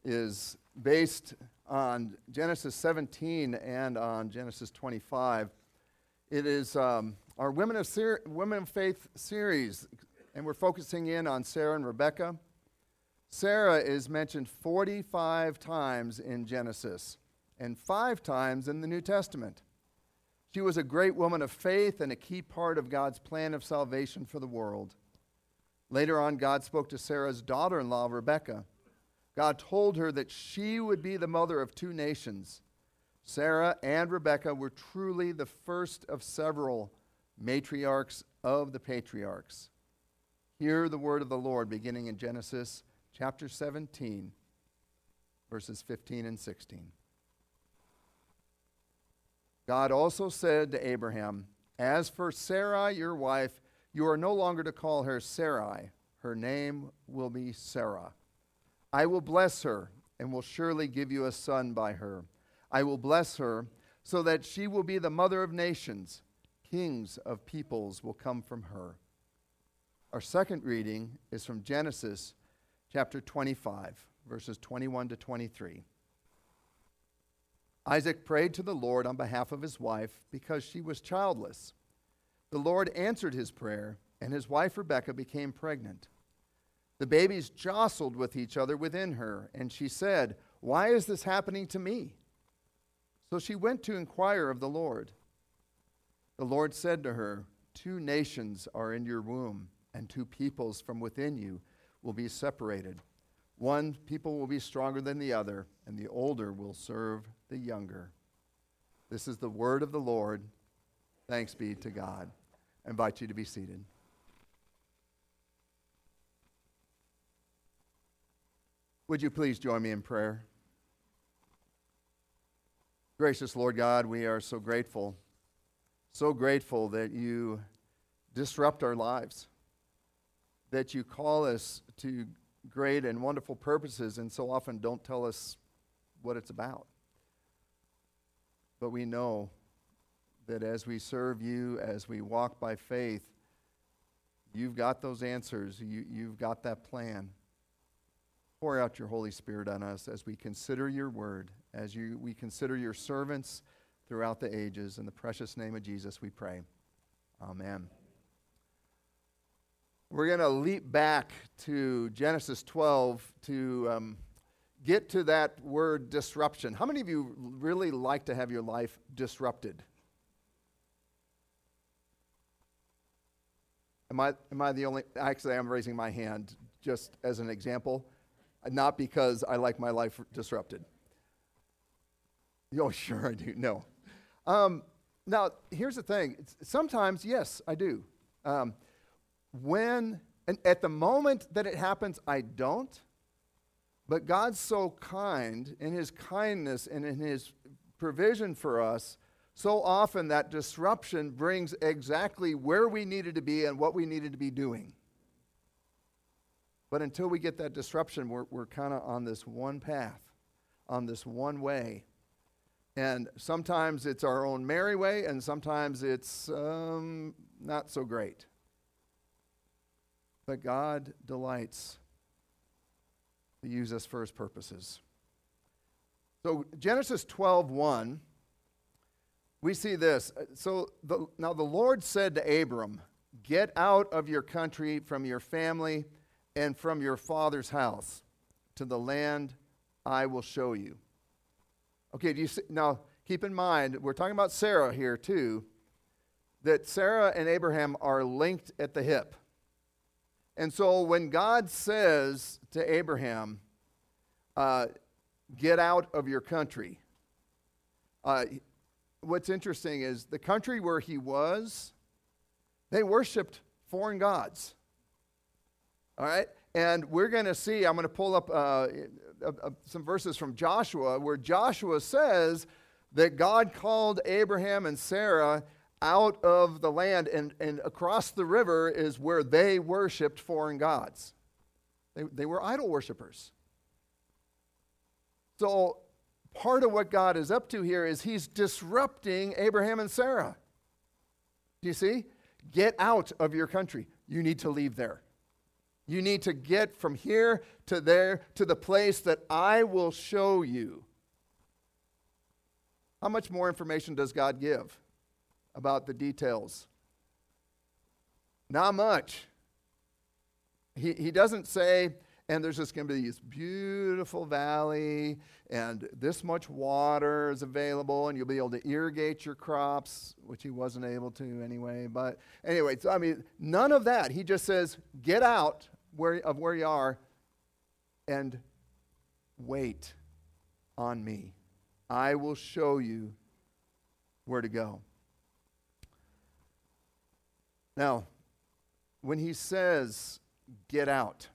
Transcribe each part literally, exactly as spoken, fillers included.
is based on Genesis seventeen and on Genesis twenty-five. It is um, our Women of, Ser- Women of Faith series, and we're focusing in on Sarah and Rebekah. Sarah is mentioned forty-five times in Genesis and five times in the New Testament. She was a great woman of faith and a key part of God's plan of salvation for the world. Later on, God spoke to Sarah's daughter-in-law, Rebekah. God told her that she would be the mother of two nations. Sarah and Rebekah were truly the first of several matriarchs of the patriarchs. Hear the word of the Lord beginning in Genesis chapter seventeen, verses fifteen and sixteen. God also said to Abraham, "As for Sarai, your wife, you are no longer to call her Sarai. Her name will be Sarah. I will bless her and will surely give you a son by her. I will bless her so that she will be the mother of nations. Kings of peoples will come from her." Our second reading is from Genesis chapter twenty-five, verses twenty-one to twenty-three. Isaac prayed to the Lord on behalf of his wife because she was childless. The Lord answered his prayer, and his wife Rebekah became pregnant. The babies jostled with each other within her, and she said, "Why is this happening to me?" So she went to inquire of the Lord. The Lord said to her, "Two nations are in your womb, and two peoples from within you will be separated. One people will be stronger than the other, and the older will serve the younger." This is the word of the Lord. Thanks be to God. I invite you to be seated. Would you please join me in prayer? Gracious Lord God, we are so grateful, so grateful that you disrupt our lives, that you call us to great and wonderful purposes and so often don't tell us what it's about. But we know that as we serve you, as we walk by faith, you've got those answers. You, you've got that plan. Pour out your Holy Spirit on us as we consider your word, as you, we consider your servants throughout the ages. In the precious name of Jesus we pray. Amen. We're going to leap back to Genesis twelve to um, get to that word disruption. How many of you really like to have your life disrupted? Am I, am I the only? Actually, I'm raising my hand just as an example, not because I like my life disrupted. Oh, sure I do. No. Um, now, here's the thing. Sometimes, yes, I do. Um, When, and at the moment that it happens, I don't. But God's so kind in his kindness and in his provision for us, so often that disruption brings exactly where we needed to be and what we needed to be doing. But until we get that disruption, we're, we're kind of on this one path, on this one way. And sometimes it's our own merry way, and sometimes it's um, not so great. But God delights to use us for his purposes. So Genesis twelve one, we see this. So the, now the Lord said to Abram, "Get out of your country, from your family, and from your father's house, to the land I will show you." Okay, do you see, now keep in mind, we're talking about Sarah here too, that Sarah and Abraham are linked at the hip. And so when God says to Abraham, uh, "Get out of your country," uh, what's interesting is the country where he was, they worshiped foreign gods. All right? And we're going to see, I'm going to pull up uh, uh, uh, some verses from Joshua, where Joshua says that God called Abraham and Sarah out of the land, and, and across the river is where they worshiped foreign gods. They, they were idol worshipers. So part of what God is up to here is he's disrupting Abraham and Sarah. Do you see? Get out of your country. You need to leave there. You need to get from here to there to the place that I will show you. How much more information does God give about the details? Not much. He, he doesn't say, and there's just going to be this beautiful valley, and this much water is available, and you'll be able to irrigate your crops, which he wasn't able to anyway. But anyway, so, I mean, none of that. He just says, get out where, of where you are and wait on me. I will show you where to go. Now, when he says, get out,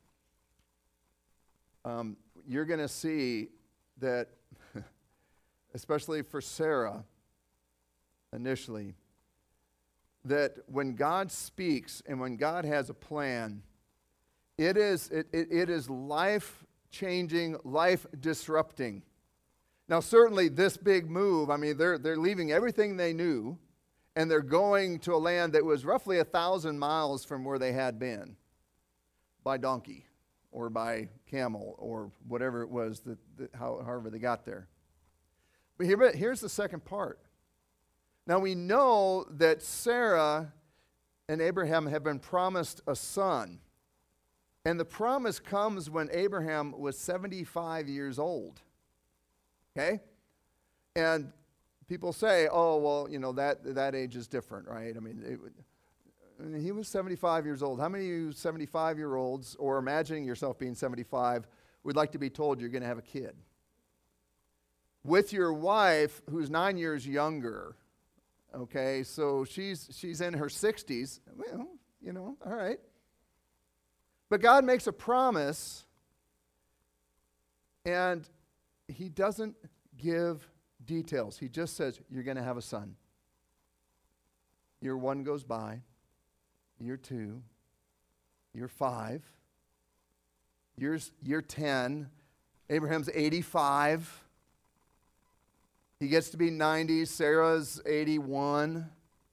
um, you're going to see that, especially for Sarah, initially, that when God speaks and when God has a plan, it is, it, it, it is life-changing, life-disrupting. Now, certainly this big move, I mean, they're, they're leaving everything they knew, and they're going to a land that was roughly a thousand miles from where they had been, by donkey or by camel or whatever it was, that, that how, however they got there. But here, here's the second part. Now, we know that Sarah and Abraham have been promised a son, and the promise comes when Abraham was seventy-five years old. Okay? And people say, oh, well, you know, that that age is different, right? I mean, it, I mean, he was seventy-five years old. How many of you seventy-five-year-olds, or imagining yourself being seventy-five, would like to be told you're going to have a kid? With your wife, who's nine years younger, okay? So she's she's in her sixties. Well, you know, all right. But God makes a promise, and he doesn't give details. He just says, you're going to have a son. Year one goes by. Year two. Year five. Years, year ten. Abraham's eighty-five. He gets to be ninety. Sarah's eighty-one.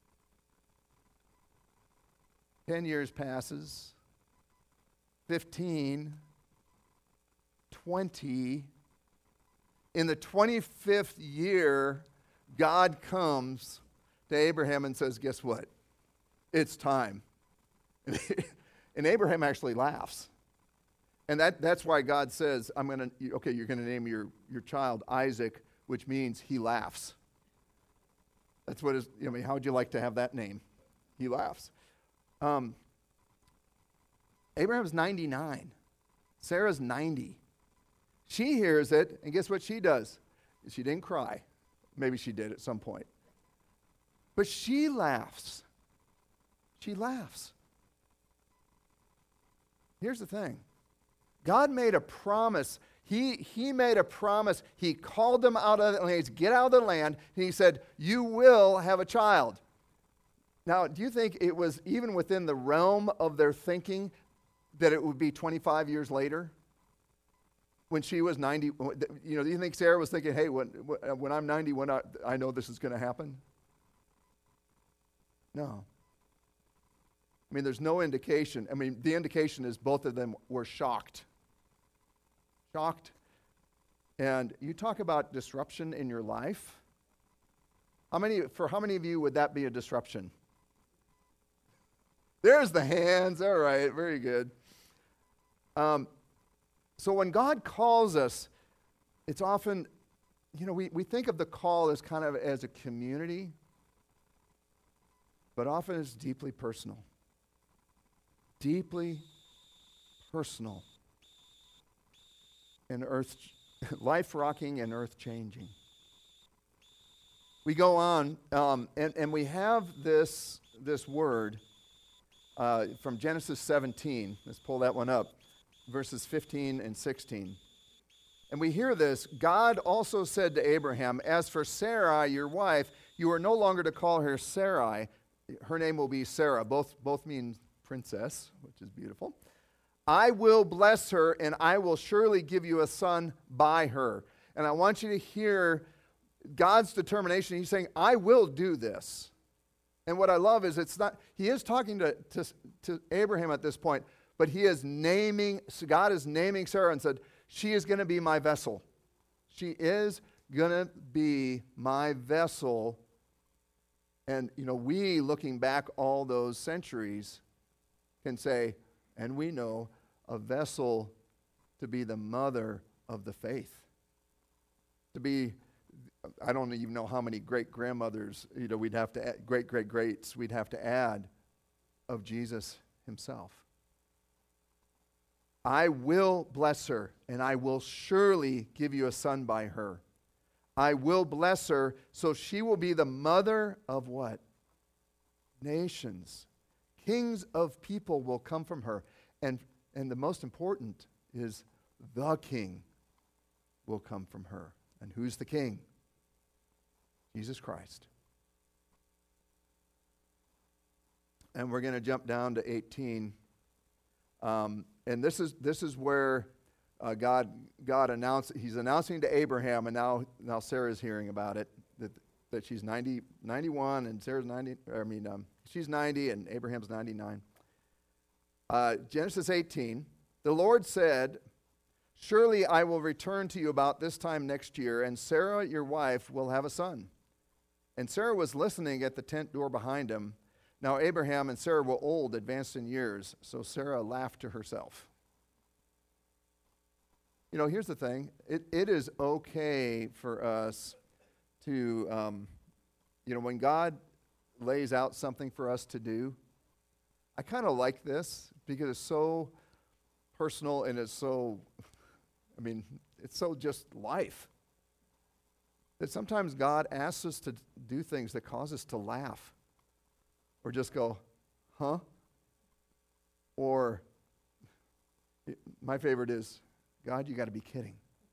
Ten years passes. Fifteen. Twenty. In the twenty-fifth year, God comes to Abraham and says, guess what? It's time. And Abraham actually laughs. And that, that's why God says, I'm going to, okay, you're going to name your, your child Isaac, which means he laughs. That's what is, I mean, how would you like to have that name? He laughs. Um, Abraham's ninety-nine. Sarah's ninety. She hears it, and guess what she does? She didn't cry. Maybe she did at some point. But she laughs. She laughs. Here's the thing. God made a promise. He, he made a promise. He called them out of the land. Get out of the land. And he said, you will have a child. Now, do you think it was even within the realm of their thinking that it would be twenty-five years later? When she was ninety, you know, do you think Sarah was thinking, hey, when, when I'm ninety, when I, I know this is going to happen? No. I mean, there's no indication. I mean, the indication is both of them were shocked. Shocked. And you talk about disruption in your life. How many, for how many of you would that be a disruption? There's the hands. All right, very good. Um, So when God calls us, it's often, you know, we, we think of the call as kind of as a community, but often it's deeply personal. Deeply personal. And earth, life-rocking and earth-changing. We go on, um, and, and we have this, this word uh, from Genesis seventeen. Let's pull that one up. Verses fifteen and sixteen. And we hear this, God also said to Abraham, as for Sarai, your wife, you are no longer to call her Sarai. Her name will be Sarah. Both, both mean princess, which is beautiful. I will bless her, and I will surely give you a son by her. And I want you to hear God's determination. He's saying, I will do this. And what I love is it's not, he is talking to, to, to Abraham at this point, But he is naming, so God is naming Sarah and said, she is going to be my vessel. She is going to be my vessel. And, you know, we, looking back all those centuries, can say, and we know, a vessel to be the mother of the faith. To be, I don't even know how many great-grandmothers, you know, we'd have to, add, great-great-greats we'd have to add of Jesus himself. I will bless her, and I will surely give you a son by her. I will bless her, so she will be the mother of what? Nations. Kings of people will come from her. And, and the most important is the king will come from her. And who's the king? Jesus Christ. And we're going to jump down to eighteen. Um, and this is this is where uh, God God announced, he's announcing to Abraham, and now now Sarah's hearing about it, that that she's ninety, ninety-one, and Sarah's ninety. I mean, um, she's ninety, and Abraham's ninety-nine. Uh, Genesis eighteen. The Lord said, "Surely I will return to you about this time next year, and Sarah, your wife, will have a son." And Sarah was listening at the tent door behind him. Now Abraham and Sarah were old, advanced in years, so Sarah laughed to herself. You know, here's the thing. It, it is okay for us to, um, you know, when God lays out something for us to do, I kind of like this because it's so personal and it's so, I mean, it's so just life. That sometimes God asks us to do things that cause us to laugh. Or just go, huh? Or, my favorite is, God, you got to be kidding.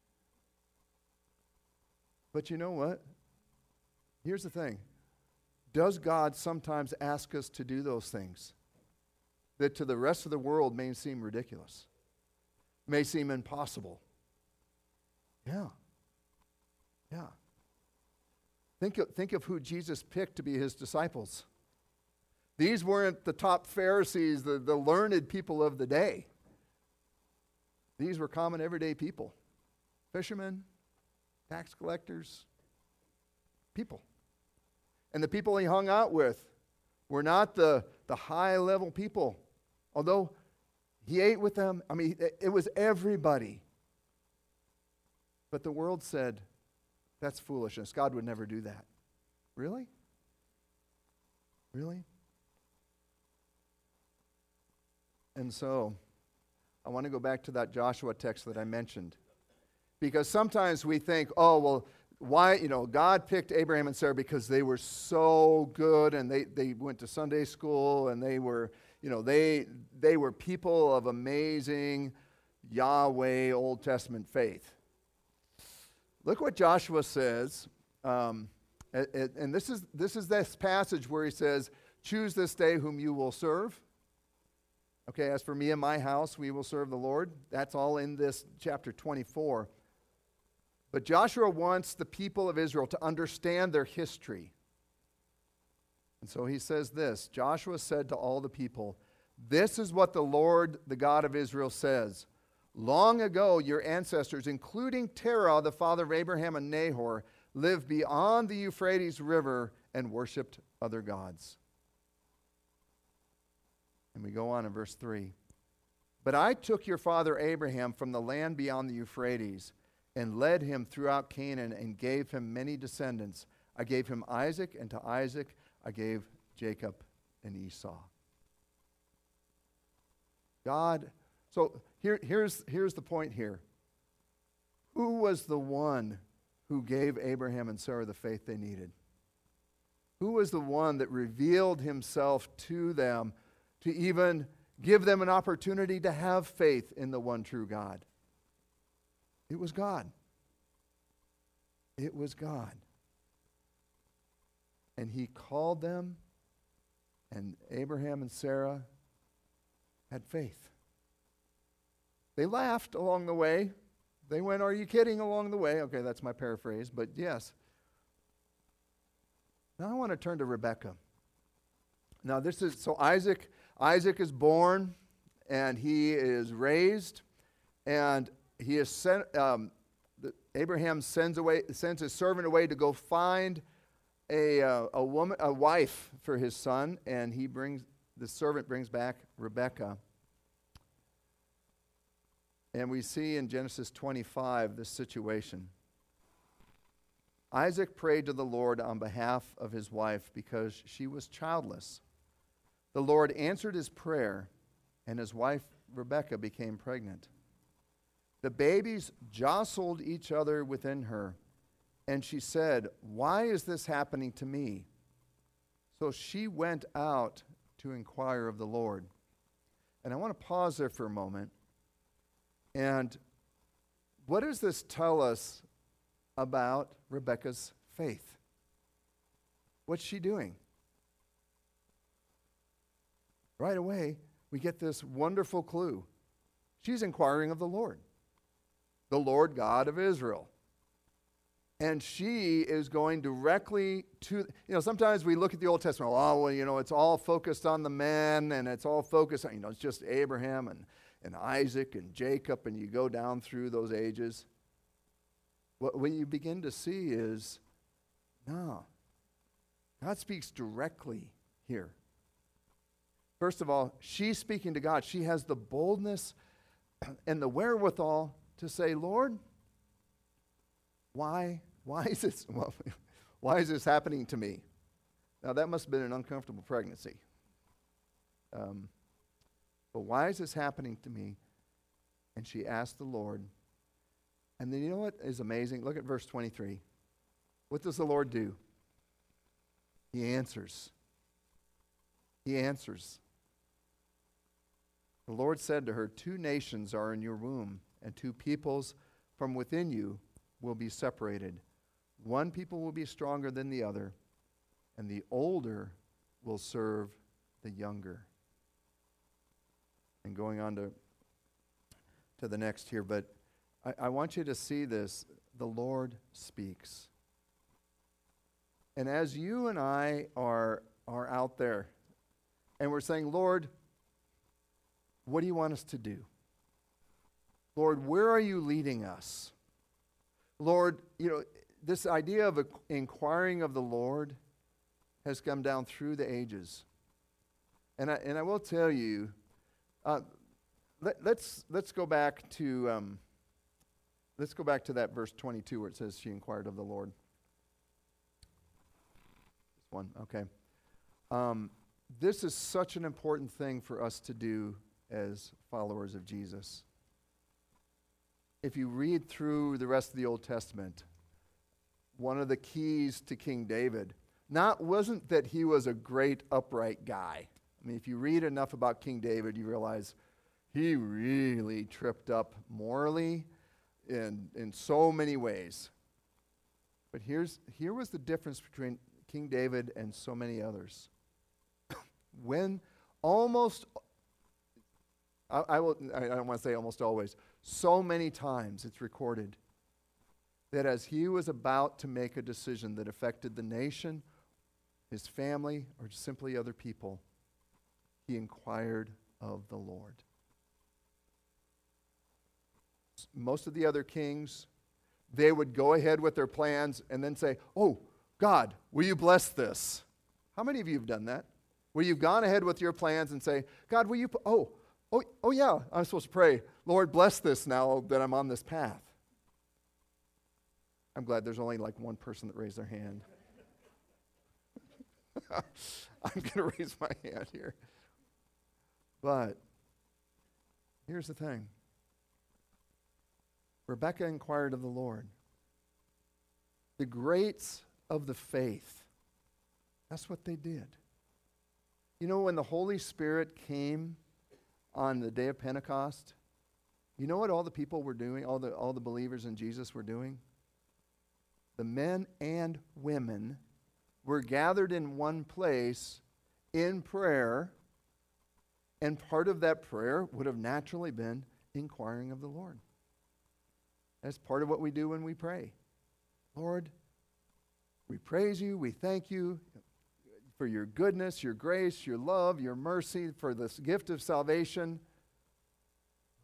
But you know what? Here's the thing. Does God sometimes ask us to do those things that to the rest of the world may seem ridiculous, may seem impossible? Yeah. Yeah. Think of, think of who Jesus picked to be his disciples. These weren't the top Pharisees, the, the learned people of the day. These were common everyday people. Fishermen, tax collectors, people. And the people he hung out with were not the, the high-level people. Although he ate with them, I mean, it, it was everybody. But the world said, that's foolishness. God would never do that. Really? Really? And so, I want to go back to that Joshua text that I mentioned. Because sometimes we think, oh, well, why, you know, God picked Abraham and Sarah because they were so good and they, they went to Sunday school and they were, you know, they, they were people of amazing Yahweh Old Testament faith. Look what Joshua says, um, and, and this is this is this passage where he says, choose this day whom you will serve. Okay, as for me and my house, we will serve the Lord. That's all in this chapter twenty-four. But Joshua wants the people of Israel to understand their history. And so he says this, Joshua said to all the people, this is what the Lord, the God of Israel, says. Long ago, your ancestors, including Terah, the father of Abraham and Nahor, lived beyond the Euphrates River and worshipped other gods. And we go on in verse three. But I took your father Abraham from the land beyond the Euphrates and led him throughout Canaan and gave him many descendants. I gave him Isaac, and to Isaac I gave Jacob and Esau. God, so here, here's, here's the point here. Who was the one who gave Abraham and Sarah the faith they needed? Who was the one that revealed himself to them to even give them an opportunity to have faith in the one true God? It was God. It was God. And he called them, and Abraham and Sarah had faith. They laughed along the way. They went, are you kidding, along the way? Okay, that's my paraphrase, but yes. Now I want to turn to Rebekah. Now this is, so Isaac, Isaac is born, and he is raised, and he is sent. Um, the, Abraham sends away sends his servant away to go find a uh, a woman, a wife for his son, and he brings the servant brings back Rebekah. And we see in Genesis twenty-five this situation. Isaac prayed to the Lord on behalf of his wife because she was childless. The Lord answered his prayer, and his wife Rebekah became pregnant. The babies jostled each other within her, and she said, "Why is this happening to me?" So she went out to inquire of the Lord. And I want to pause there for a moment. And what does this tell us about Rebekah's faith? What's she doing? Right away, we get this wonderful clue. She's inquiring of the Lord, the Lord God of Israel. And she is going directly to, you know, sometimes we look at the Old Testament, oh, well, you know, it's all focused on the men, and it's all focused on, you know, it's just Abraham and, and Isaac and Jacob, and you go down through those ages. What, what you begin to see is, no, God speaks directly here. First of all, she's speaking to God. She has the boldness and the wherewithal to say, Lord, why, why is this, well, why is this happening to me? Now, that must have been an uncomfortable pregnancy. Um, but why is this happening to me? And she asked the Lord. And then you know what is amazing? Look at verse twenty-three. What does the Lord do? He answers. He answers. The Lord said to her, two nations are in your womb, and two peoples from within you will be separated. One people will be stronger than the other, and the older will serve the younger. And going on to, to the next here, but I, I want you to see this. The Lord speaks. And as you and I are, are out there, and we're saying, Lord, what do you want us to do? Lord, where are you leading us? Lord, you know, this idea of inquiring of the Lord has come down through the ages. And I, and I will tell you, uh, let, let's, let's go back to, um, let's go back to that verse twenty-two where it says she inquired of the Lord. This one, okay. Um, this is such an important thing for us to do as followers of Jesus. If you read through the rest of the Old Testament, one of the keys to King David not wasn't that he was a great upright guy. I mean, if you read enough about King David, you realize he really tripped up morally in, in so many ways. But here's here was the difference between King David and so many others. When almost, I, I, will, I don't want to say almost always, so many times it's recorded that as he was about to make a decision that affected the nation, his family, or simply other people, he inquired of the Lord. Most of the other kings, they would go ahead with their plans and then say, oh, God, will you bless this? How many of you have done that? Where you've gone ahead with your plans and say, God, will you, p- oh, oh, oh yeah, I'm supposed to pray, Lord, bless this now that I'm on this path. I'm glad there's only like one person that raised their hand. I'm going to raise my hand here. But here's the thing. Rebekah inquired of the Lord. The greats of the faith, that's what they did. You know, when the Holy Spirit came on the day of Pentecost, you know what all the people were doing, all the, all the believers in Jesus were doing? The men and women were gathered in one place in prayer, and part of that prayer would have naturally been inquiring of the Lord. That's part of what we do when we pray. Lord, we praise you, we thank you for your goodness, your grace, your love, your mercy, for this gift of salvation.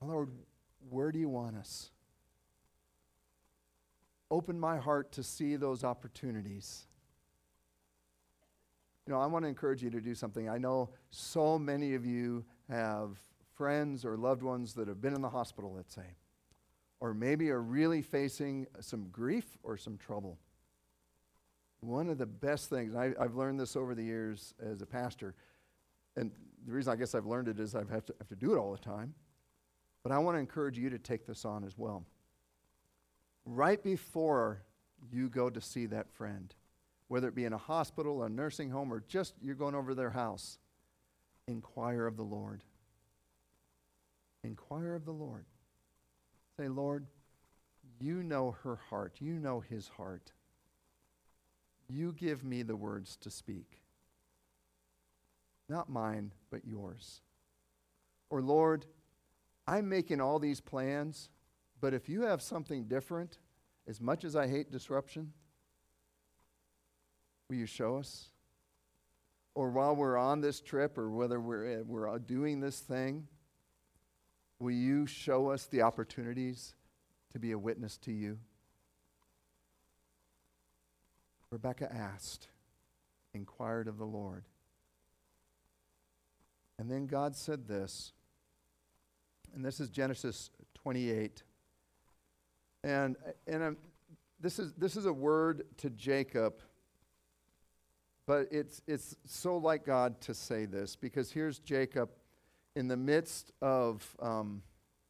Lord, where do you want us? Open my heart to see those opportunities. You know, I want to encourage you to do something. I know so many of you have friends or loved ones that have been in the hospital, let's say, or maybe are really facing some grief or some trouble. One of the best things, and I, I've learned this over the years as a pastor, and the reason I guess I've learned it is I have to, have to do it all the time, but I want to encourage you to take this on as well. Right before you go to see that friend, whether it be in a hospital, a nursing home, or just you're going over to their house, inquire of the Lord. Inquire of the Lord. Say, Lord, you know her heart. You know his heart. You give me the words to speak. Not mine, but yours. Or, Lord, I'm making all these plans, but if you have something different, as much as I hate disruption, will you show us? Or while we're on this trip, or whether we're, uh, we're doing this thing, will you show us the opportunities to be a witness to you? Rebekah asked, inquired of the Lord. And then God said this, and this is Genesis twenty-eight. And, and I'm, this is this is a word to Jacob, but it's it's so like God to say this, because here's Jacob in the midst of um,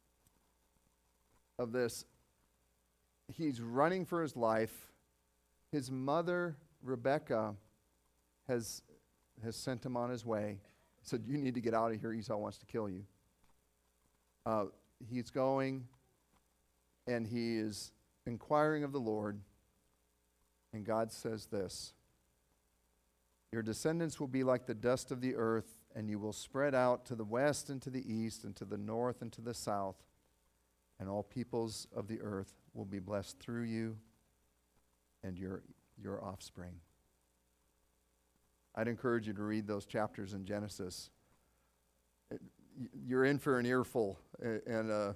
of this. He's running for his life. His mother, Rebekah, has has sent him on his way. Said, "You need to get out of here. Esau wants to kill you." Uh, he's going, and he is inquiring of the Lord, and God says this, "Your descendants will be like the dust of the earth, and you will spread out to the west and to the east and to the north and to the south, and all peoples of the earth will be blessed through you and your your offspring." I'd encourage you to read those chapters in Genesis. It, you're in for an earful, and uh,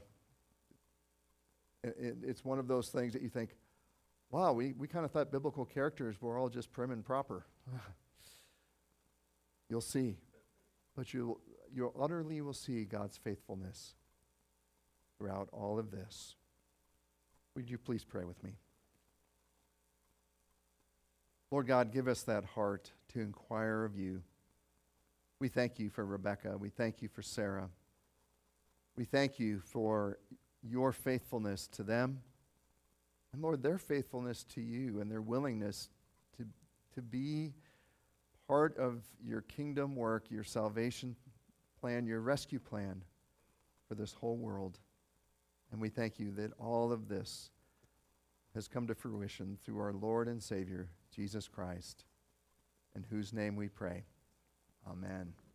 it, it's one of those things that you think, wow, we, we kind of thought biblical characters were all just prim and proper. You'll see. But you'll, you utterly will see God's faithfulness throughout all of this. Would you please pray with me? Lord God, give us that heart to inquire of you. We thank you for Rebekah. We thank you for Sarah. We thank you for your faithfulness to them. And Lord, their faithfulness to you and their willingness to, to be part of your kingdom work, your salvation plan, your rescue plan for this whole world. And we thank you that all of this has come to fruition through our Lord and Savior, Jesus Christ, in whose name we pray. Amen.